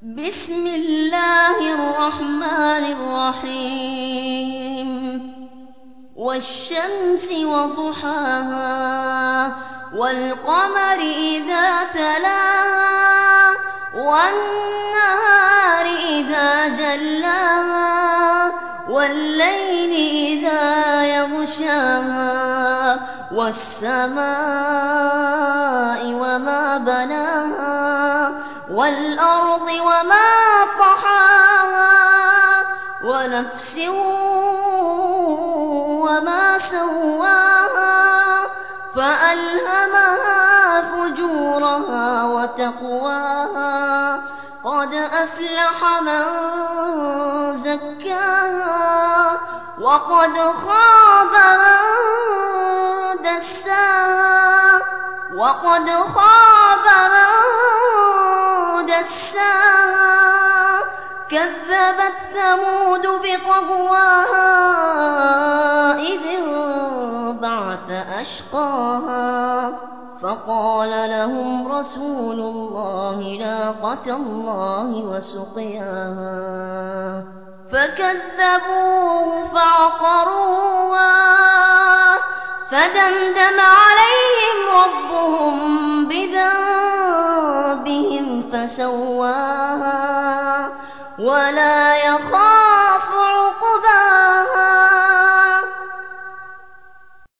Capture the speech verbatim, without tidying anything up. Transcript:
بسم الله الرحمن الرحيم والشمس وضحاها والقمر إذا تلاها والنهار إذا جلاها والليل إذا يغشاها والسماء وما بناها والأرض وما طحاها ونفس وما سواها فألهمها فجورها وتقواها قد أفلح من زكاها وقد خاب من دساها وقد خاب من دساها كذبت ثمود بطغواها إذ انبعث أشقاها فقال لهم رسول الله ناقة الله وسقياها فكذبوه فعقروها فدمدم عليهم ربهم بذنبهم فسواها ولا يخاف